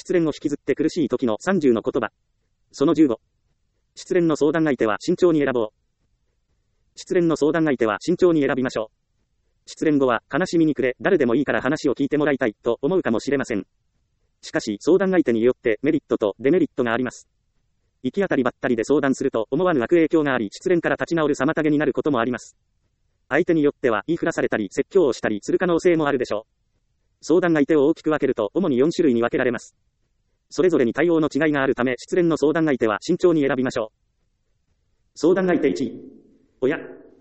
失恋を引きずって苦しい時の30の言葉。その15。失恋の相談相手は慎重に選ぼう。失恋の相談相手は慎重に選びましょう。失恋後は悲しみに暮れ、誰でもいいから話を聞いてもらいたいと思うかもしれません。しかし相談相手によってメリットとデメリットがあります。行き当たりばったりで相談すると思わぬ悪影響があり、失恋から立ち直る妨げになることもあります。相手によっては言いふらされたり説教をしたりする可能性もあるでしょう。相談相手を大きく分けると主に4種類に分けられます。それぞれに対応の違いがあるため、失恋の相談相手は慎重に選びましょう。相談相手1、親。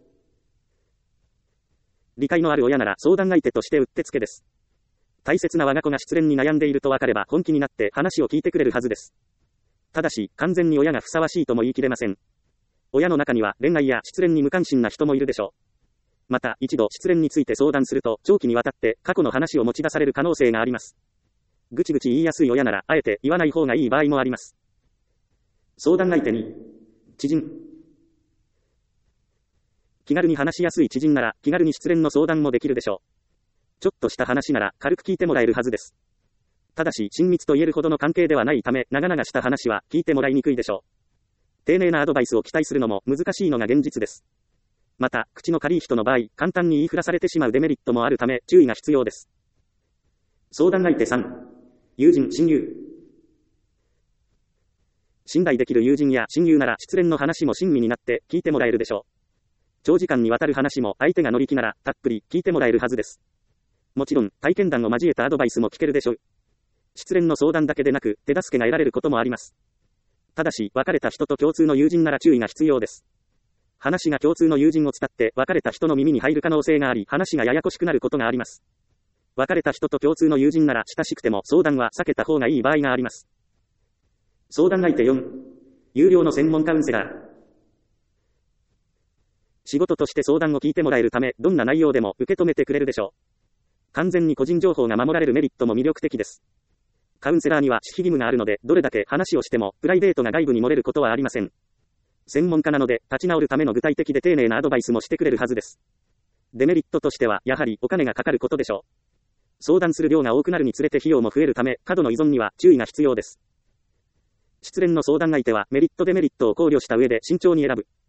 理解のある親なら相談相手としてうってつけです。大切な我が子が失恋に悩んでいると分かれば本気になって話を聞いてくれるはずです。ただし、完全に親がふさわしいとも言い切れません。親の中には恋愛や失恋に無関心な人もいるでしょう。また、一度失恋について相談すると、長期にわたって過去の話を持ち出される可能性があります。ぐちぐち言いやすい親なら、あえて言わない方がいい場合もあります。相談相手に、知人。気軽に話しやすい知人なら、気軽に失恋の相談もできるでしょう。ちょっとした話なら、軽く聞いてもらえるはずです。ただし、親密と言えるほどの関係ではないため、長々した話は聞いてもらいにくいでしょう。丁寧なアドバイスを期待するのも難しいのが現実です。また、口の軽い人の場合、簡単に言いふらされてしまうデメリットもあるため、注意が必要です。相談相手3、友人、親友。信頼できる友人や親友なら失恋の話も親身になって聞いてもらえるでしょう。長時間にわたる話も相手が乗り気ならたっぷり聞いてもらえるはずです。もちろん体験談を交えたアドバイスも聞けるでしょう。失恋の相談だけでなく手助けが得られることもあります。ただし別れた人と共通の友人なら注意が必要です。話が共通の友人を伝って別れた人の耳に入る可能性があり、話がややこしくなることがあります。別れた人と共通の友人なら親しくても相談は避けた方がいい場合があります。相談相手4、有料の専門カウンセラー。仕事として相談を聞いてもらえるため、どんな内容でも受け止めてくれるでしょう。完全に個人情報が守られるメリットも魅力的です。カウンセラーには守秘義務があるので、どれだけ話をしてもプライベートが外部に漏れることはありません。専門家なので、立ち直るための具体的で丁寧なアドバイスもしてくれるはずです。デメリットとしては、やはりお金がかかることでしょう。相談する量が多くなるにつれて費用も増えるため、過度の依存には注意が必要です。失恋の相談相手はメリットデメリットを考慮した上で慎重に選ぶ。